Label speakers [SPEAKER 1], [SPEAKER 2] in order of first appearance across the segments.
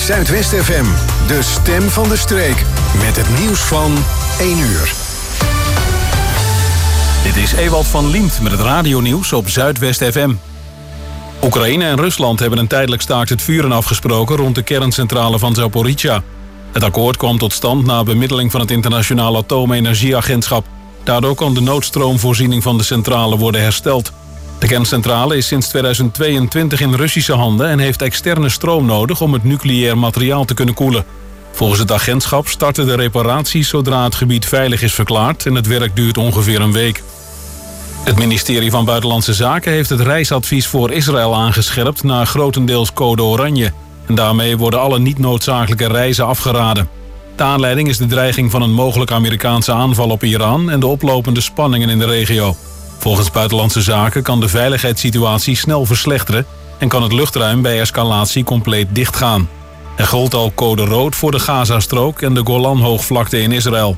[SPEAKER 1] Zuidwest FM, de stem van de streek. Met het nieuws van 1 uur.
[SPEAKER 2] Dit is Ewald van Liemt met het radionieuws op Zuidwest FM. Oekraïne en Rusland hebben een tijdelijk staakt het vuren afgesproken rond de kerncentrale van Zaporizhzhia. Het akkoord kwam tot stand na bemiddeling van het Internationaal Atoomenergieagentschap. Daardoor kon de noodstroomvoorziening van de centrale worden hersteld. De kerncentrale is sinds 2022 in Russische handen en heeft externe stroom nodig om het nucleair materiaal te kunnen koelen. Volgens het agentschap starten de reparaties zodra het gebied veilig is verklaard en het werk duurt ongeveer een week. Het ministerie van Buitenlandse Zaken heeft het reisadvies voor Israël aangescherpt naar grotendeels code oranje. En daarmee worden alle niet noodzakelijke reizen afgeraden. De aanleiding is de dreiging van een mogelijke Amerikaanse aanval op Iran en de oplopende spanningen in de regio. Volgens Buitenlandse Zaken kan de veiligheidssituatie snel verslechteren en kan het luchtruim bij escalatie compleet dichtgaan. Er gold al code rood voor de Gazastrook en de Golanhoogvlakte in Israël.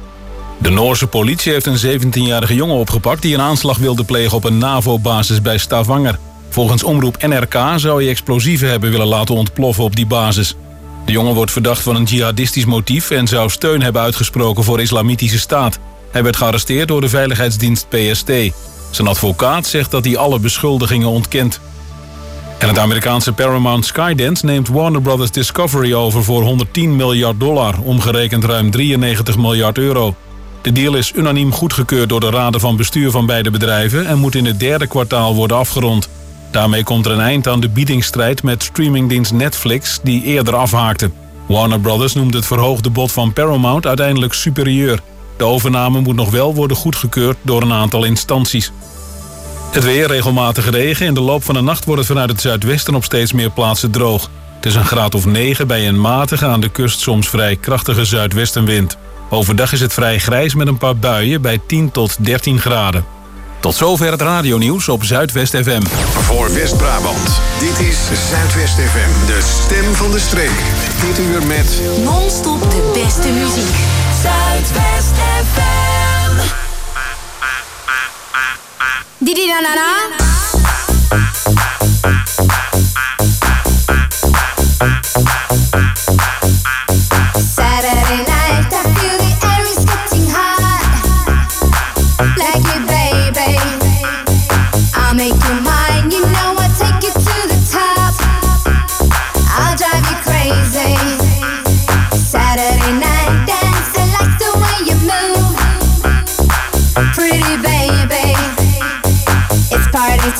[SPEAKER 2] De Noorse politie heeft een 17-jarige jongen opgepakt die een aanslag wilde plegen op een NAVO-basis bij Stavanger. Volgens omroep NRK zou hij explosieven hebben willen laten ontploffen op die basis. De jongen wordt verdacht van een jihadistisch motief en zou steun hebben uitgesproken voor Islamitische Staat. Hij werd gearresteerd door de veiligheidsdienst PST. Zijn advocaat zegt dat hij alle beschuldigingen ontkent. En het Amerikaanse Paramount Skydance neemt Warner Bros. Discovery over voor $110 miljard, omgerekend ruim 93 miljard euro. De deal is unaniem goedgekeurd door de raden van bestuur van beide bedrijven en moet in het derde kwartaal worden afgerond. Daarmee komt er een eind aan de biedingsstrijd met streamingdienst Netflix die eerder afhaakte. Warner Bros. Noemt het verhoogde bod van Paramount uiteindelijk superieur. De overname moet nog wel worden goedgekeurd door een aantal instanties. Het weer, regelmatig regen. In de loop van de nacht wordt het vanuit het zuidwesten op steeds meer plaatsen droog. Het is een graad of 9 bij een matige, aan de kust soms vrij krachtige zuidwestenwind. Overdag is het vrij grijs met een paar buien bij 10 tot 13 graden. Tot zover het radionieuws op Zuidwest FM.
[SPEAKER 1] Voor West-Brabant, dit is Zuidwest FM, de stem van de streek. Dit uur met
[SPEAKER 3] non-stop de beste muziek. Zuidwest FM. Didi na na na. Saturday night, I feel the air is getting hot. Like it, baby. I'll make you mine, you know I'll take you to the top. I'll drive you crazy. Saturday night dance, I like the way you move. Pretty baby, it's party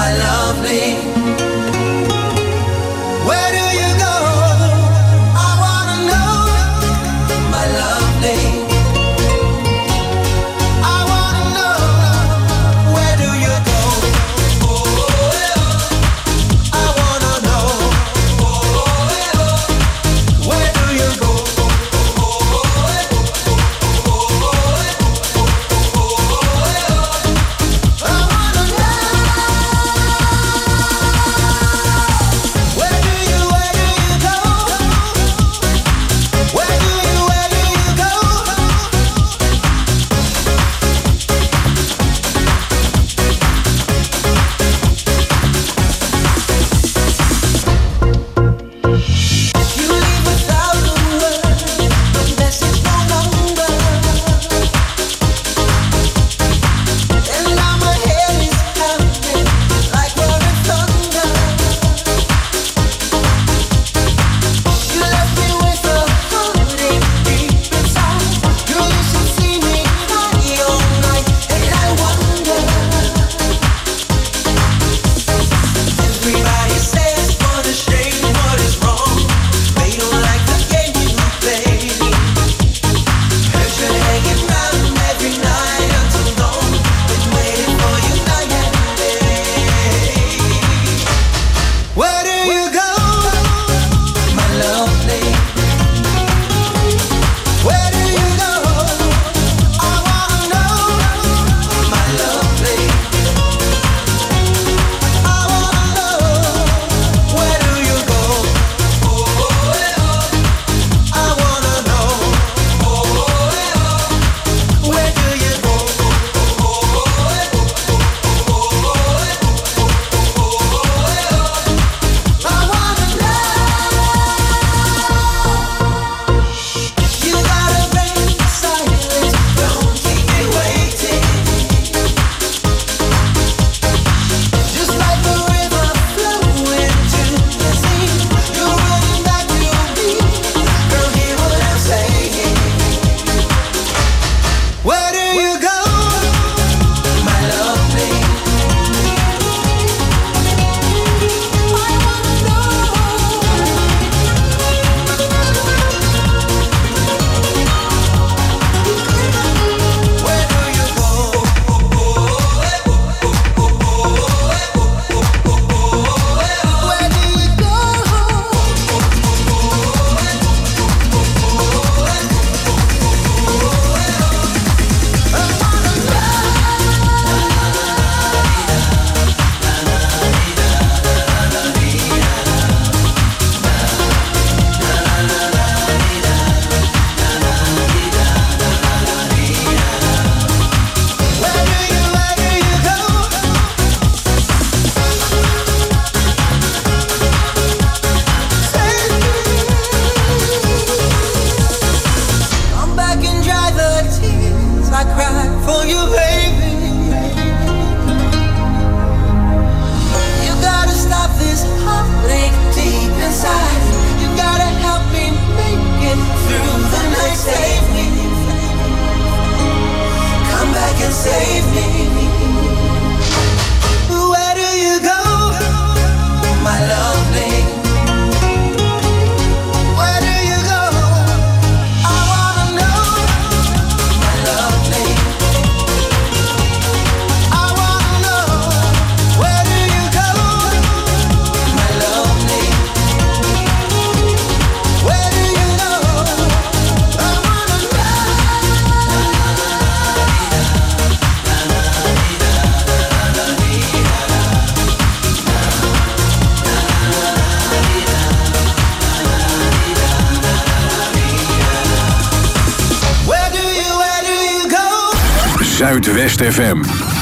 [SPEAKER 1] Zuidwest FM.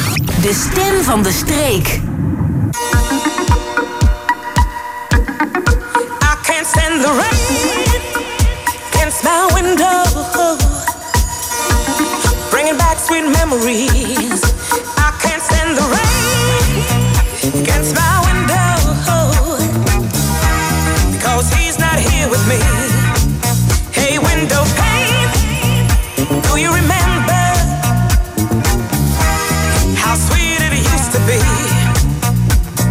[SPEAKER 4] De stem van de streek.
[SPEAKER 5] I can't stand the rain against my window, bringing back sweet memories. I can't stand the rain against my window, because he's not here with me. Hey, window pane, do you remember how sweet it used to be?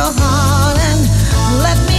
[SPEAKER 6] your heart and let me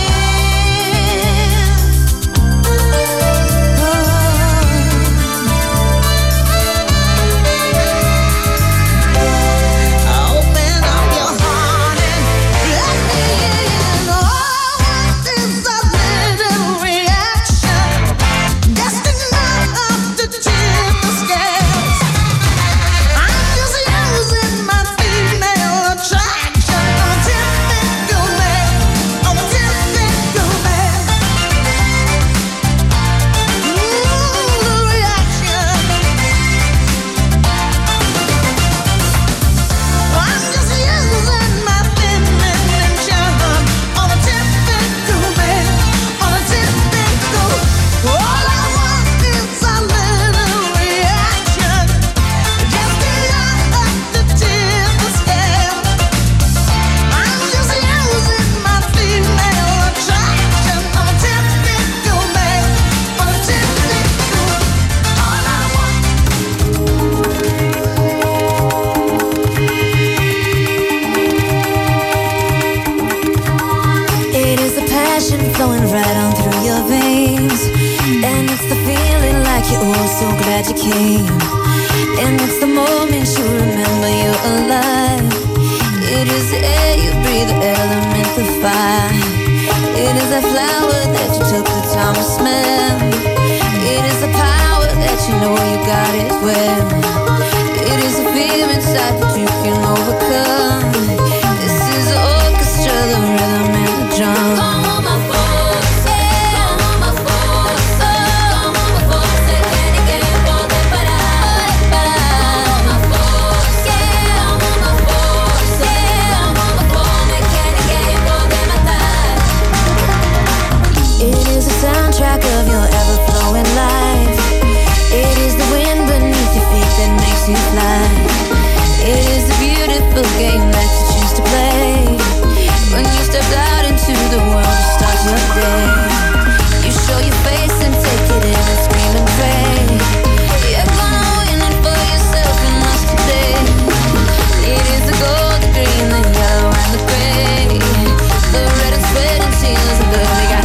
[SPEAKER 3] you came, and it's the moment you remember you're alive. It is the air you breathe, the element, the fire. It is a flower that you took the time to smell. It is the power that you know you got it well. It is the fear inside that you can overcome. This is the orchestra, the rhythm and the drum. Soundtrack of your ever-flowing life. It is the wind beneath your feet that makes you fly. It is the beautiful game that you choose to play. When you stepped out into the world to start your day, you show your face and take it in and scream and pray. You're gonna win it for yourself, you must today. It is the gold, the green, the yellow and the gray. The red and sweat and tears and blood we got.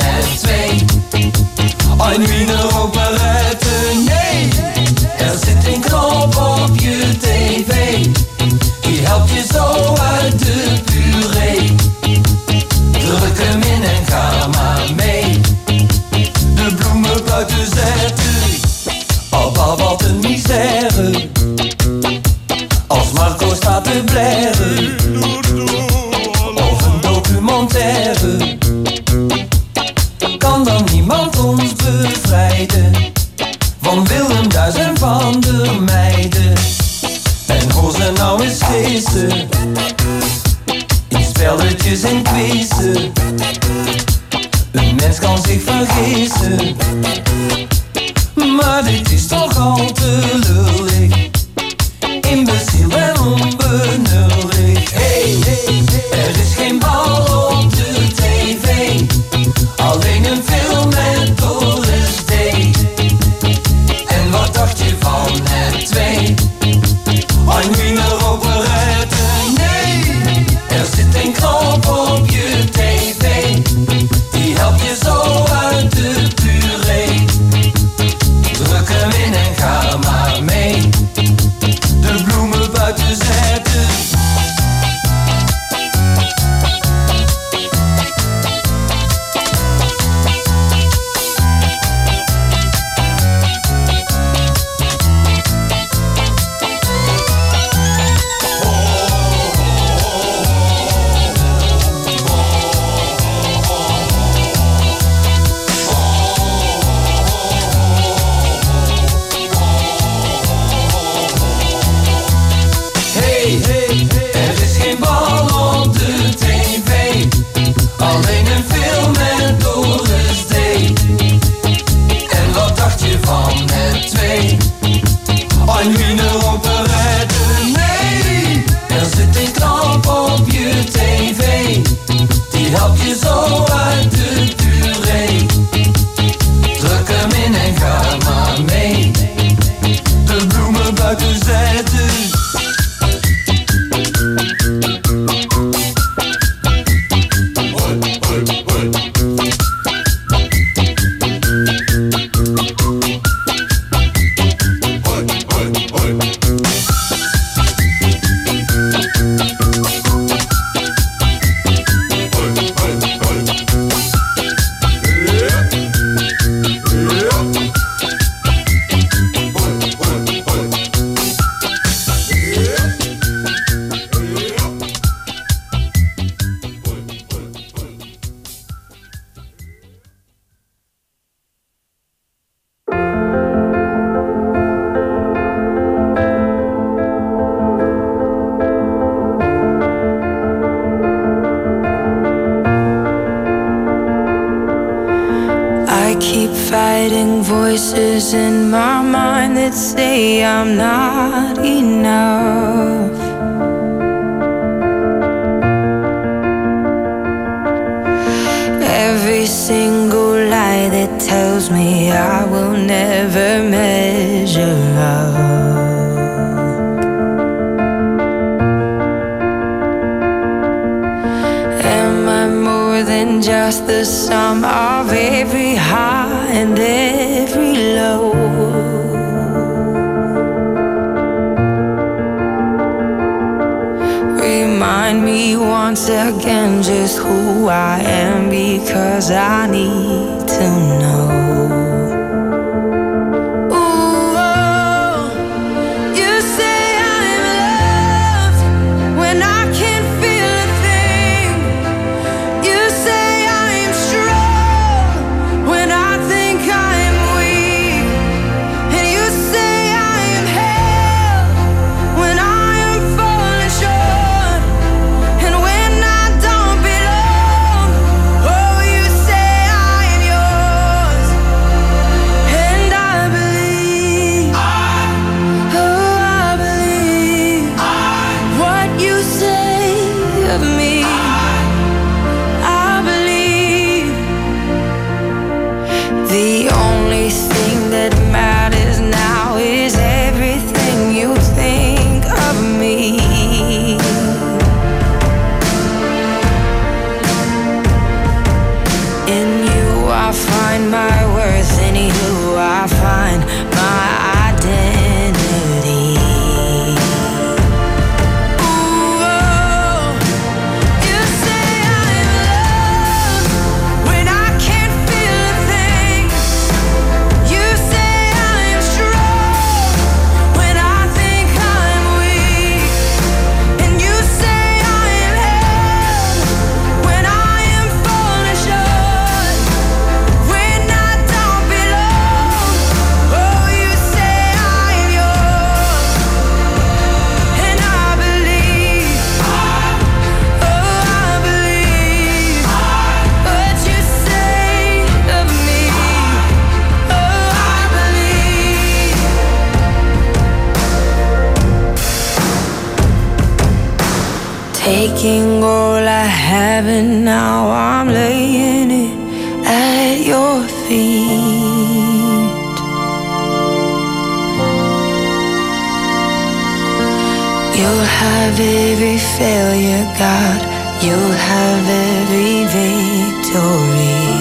[SPEAKER 7] En wie er ook maar uit, nee, er zit een Maar wat een misère, als Marco staat te blaren, of een documentaire, kan dan niemand ons bevrijden van Willem Duis en van de meiden. En hoor ze nou eens feesten in spelletjes en quizzen. Een mens kan zich vergissen, maar dit is toch al te lullig, imbeciel en onbenullig. Hey, hey, hey, er is geen bal op de tv, alleen een film met Doris D. En wat dacht je van het 2? Een Wiener operette? Nee, er zit een knop op je tv, die helpt je zo uit de puree. Druk hem in en ga maar mee, de bloemen buiten zetten. Alleen een film met Doris D. En wat dacht je van het 2? Een Wiener operette? Nee, er zit een knop op je tv, die helpt je zo uit de puree. Druk hem in en ga maar mee, de bloemen buiten zetten.
[SPEAKER 8] Voices in my mind that say I'm not enough. Every single lie that tells me I will never measure up. Am I more than just the sum of every high and every low? Remind me once again just who I am, because I need to know.
[SPEAKER 3] Oh, you say I am yours.
[SPEAKER 8] taking all I have and now I'm laying it at your feet. You'll have every failure, God. You'll have every victory.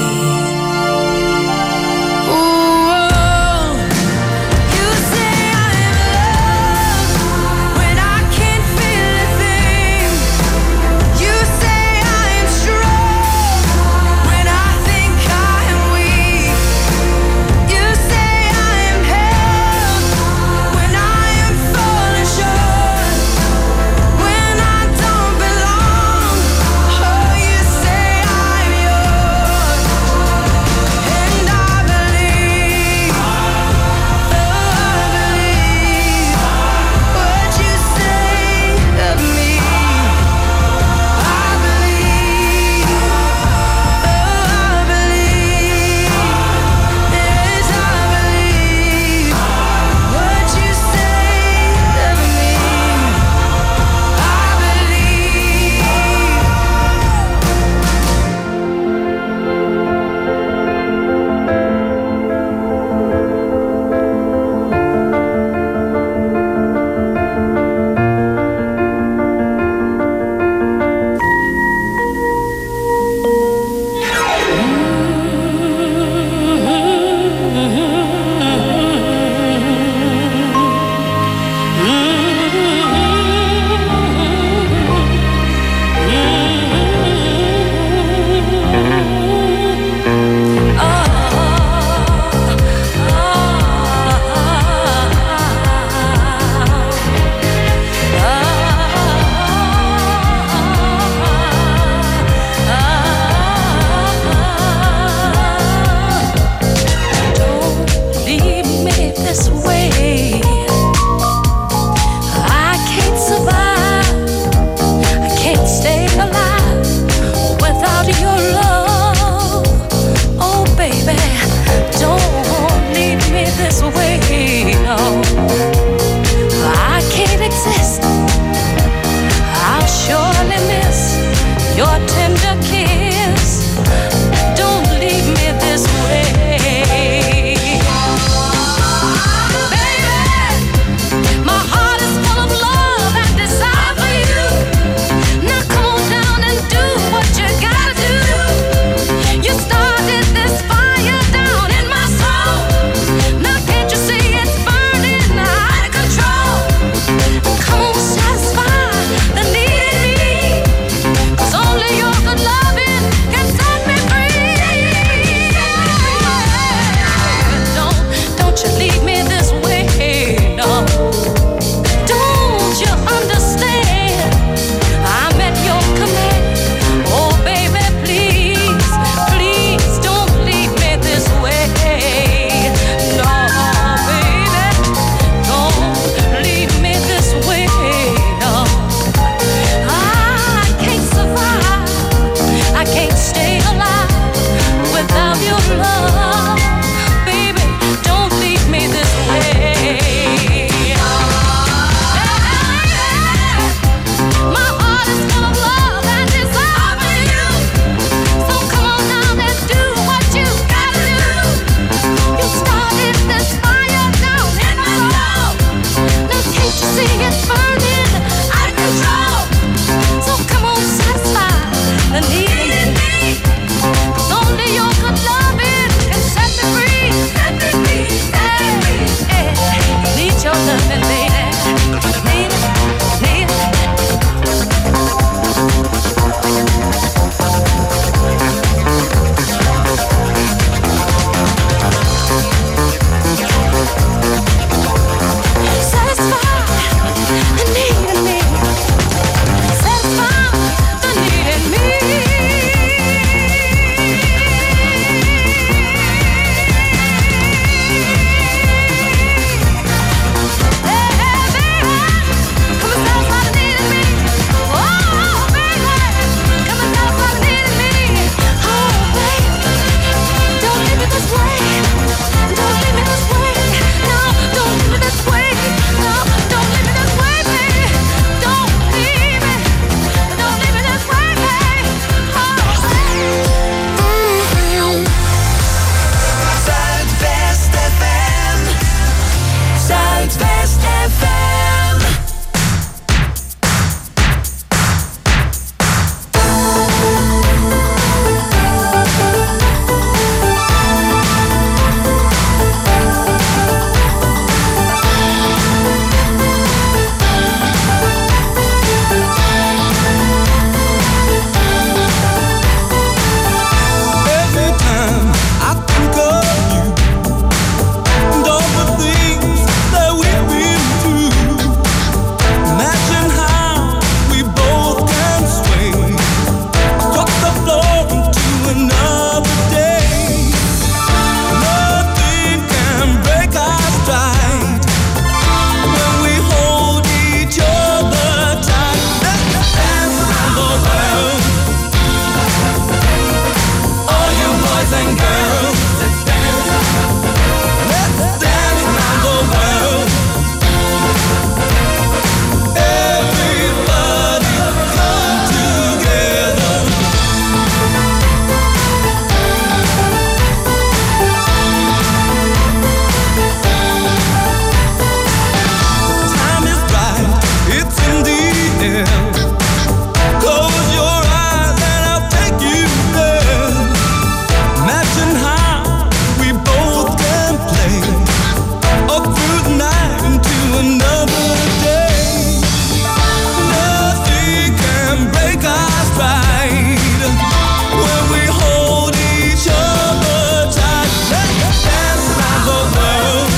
[SPEAKER 9] another day. Nothing can break our stride when we hold each other tight. Let's dance around the world.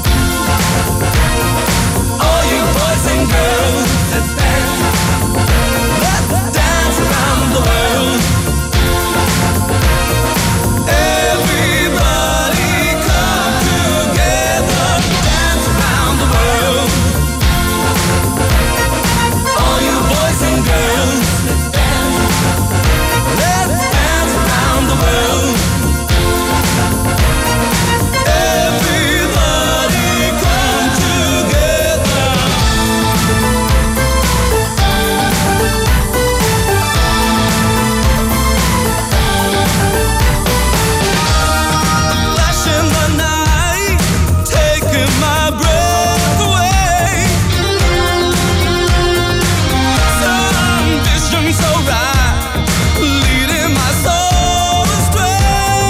[SPEAKER 9] All you boys and girls, let's dance. Let's dance around the world. Everybody come together, dance around the world. All you boys and girls, let's dance. Let's dance around the world. Everybody come together. Flash in the night, taking my breath away. Some vision so right, leading my soul astray.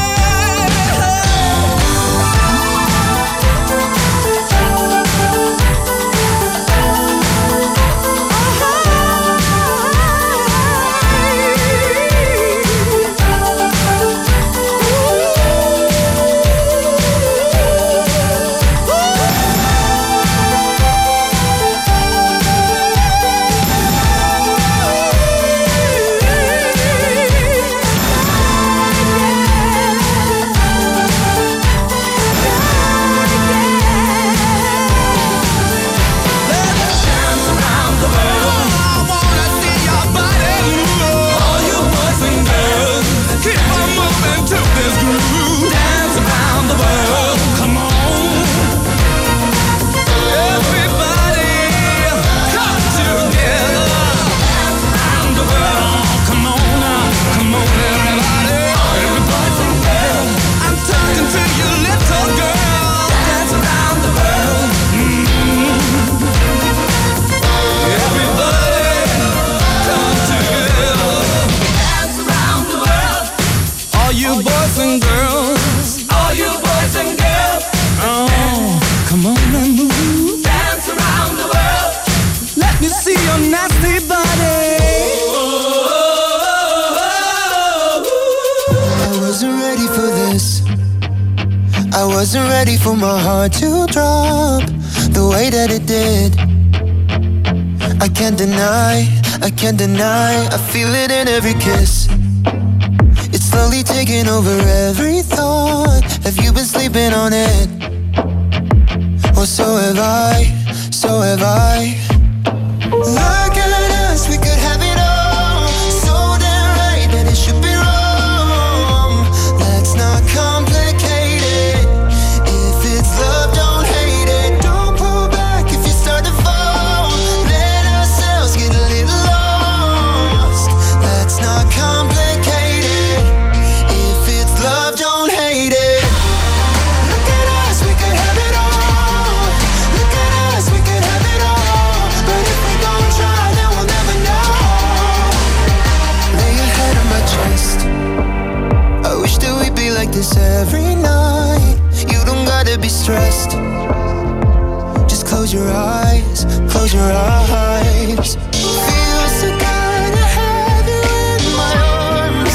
[SPEAKER 9] All you boys and girls, all you boys and girls, oh, come on and move, dance around the world. Let me see your nasty body.
[SPEAKER 10] I wasn't ready for this. I wasn't ready for my heart to drop the way that it did. I can't deny, I feel it in every kiss. It's slowly taking over every thought. Have you been sleeping on it? Or so have I, so have I. Look at us, we could have it all. So damn right that it should be wrong. Let's not complicate it. If it's love, don't hate it. Don't pull back if you start to fall. Let ourselves get a little lost. Let's not complicate it. If it's love, don't hate it. Look at us, we could have it all. Look at us, we could have it all. But if we don't try, then we'll never know. Lay your head on my chest. I wish that we'd be like this every night. You don't gotta be stressed. Just close your eyes, close your eyes. Feels so good to have you in my arms.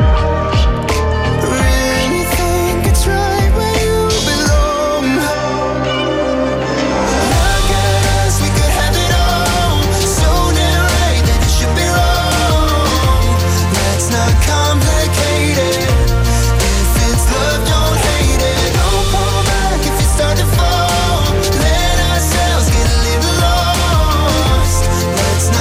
[SPEAKER 10] Really think it's right where you belong. Look at us, we could have it all. So damn right that it should be wrong. Let's not complicate it. If it's love, don't hate it. Don't pull back if you start to fall. Let ourselves get a little lost. Let's not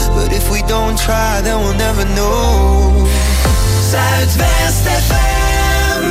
[SPEAKER 10] But if we don't try, then we'll never know. Zuidwest FM.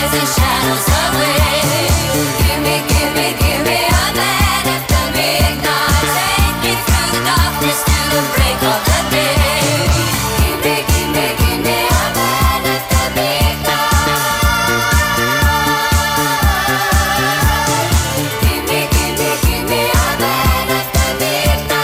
[SPEAKER 3] chasing shadows away. Give me a man after midnight. Take me through the darkness to the break of the day. Give me a man after midnight. Give me a man after midnight.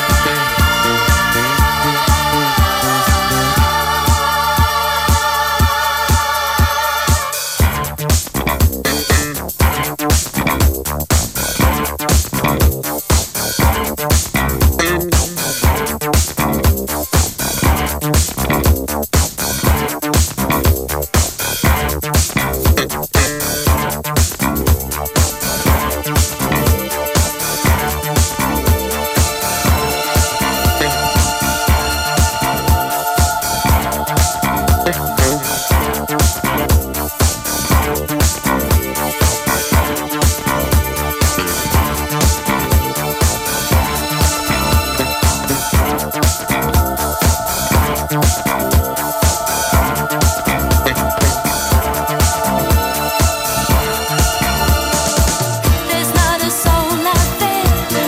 [SPEAKER 3] There's not a soul out there,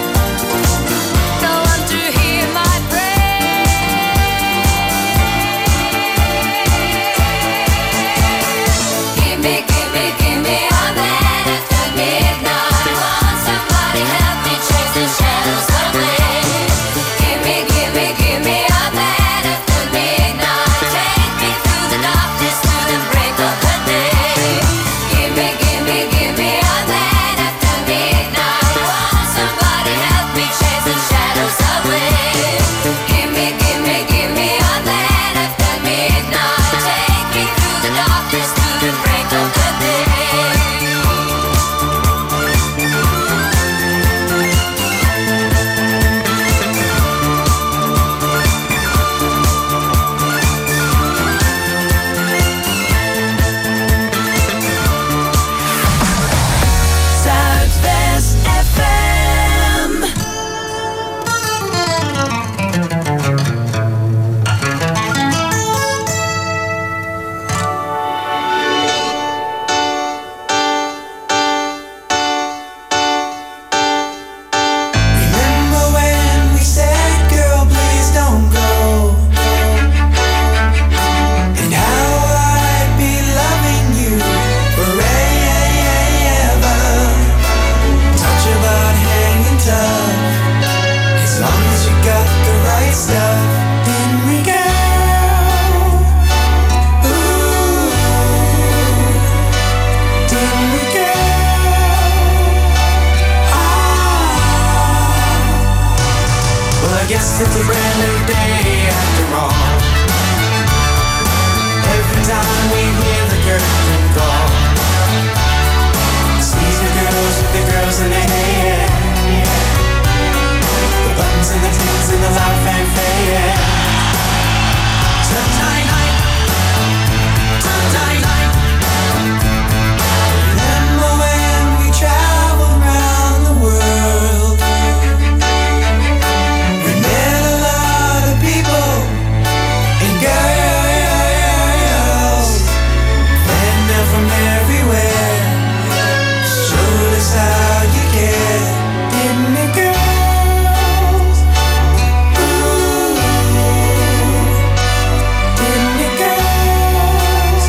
[SPEAKER 3] no one to hear my prayer. Give me a man after midnight. Want somebody help me chase the shadows away. Give me a man after midnight. Take me through the darkness to the break of the day. Give me a man after midnight. Want somebody help me chase the shadows away. Give me a man after midnight. Take me through the darkness to the break of the day.
[SPEAKER 7] Zuidwest FM. Remember when we said, girl, please don't go, and how I'd be loving you forever. Touch about hanging tough, as long as you got the right stuff. Didn't we, girl? Ooh, didn't we, girl? Well, I guess it's a brand new day after all. Every time we hear the curtain call, see the girls with the girls in their hair, the buttons and the tins and the loud fanfare. Tonight, remember when we traveled around the world? We met a lot of people and girls, and they're from everywhere. Showed us how you care, didn't it, girls? Ooh, didn't it, girls?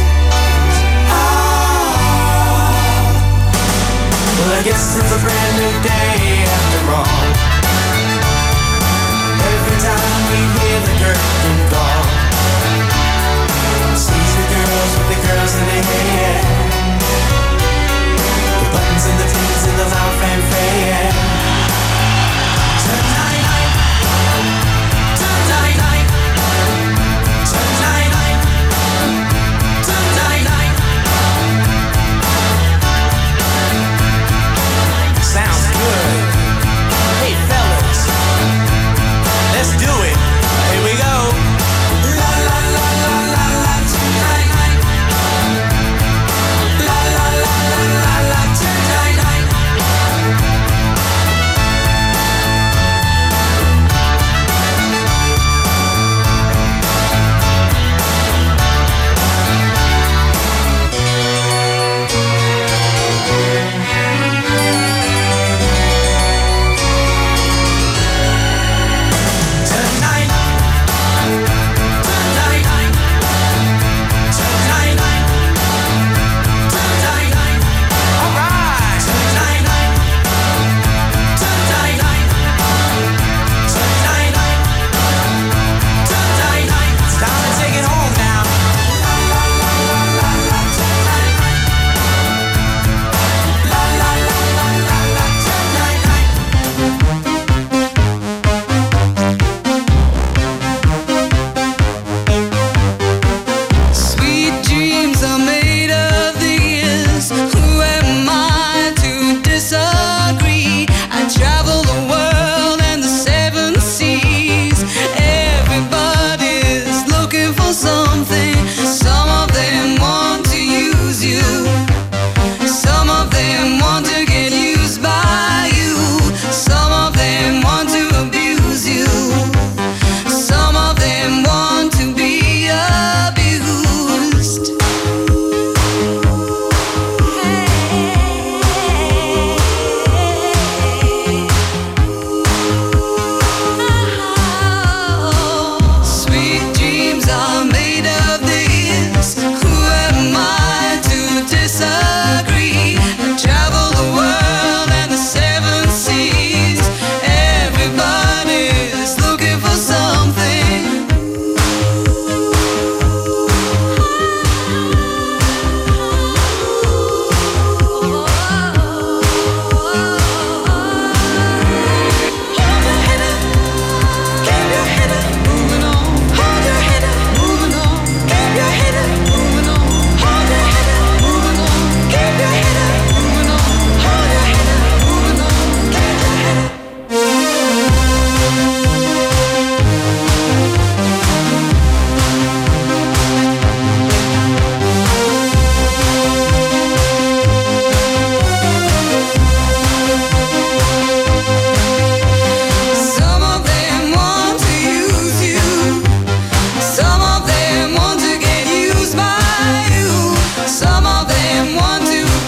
[SPEAKER 7] Well, I guess it's a brand new day after all. Every time we hear the curtain call, sees the girls with the girls in their hair,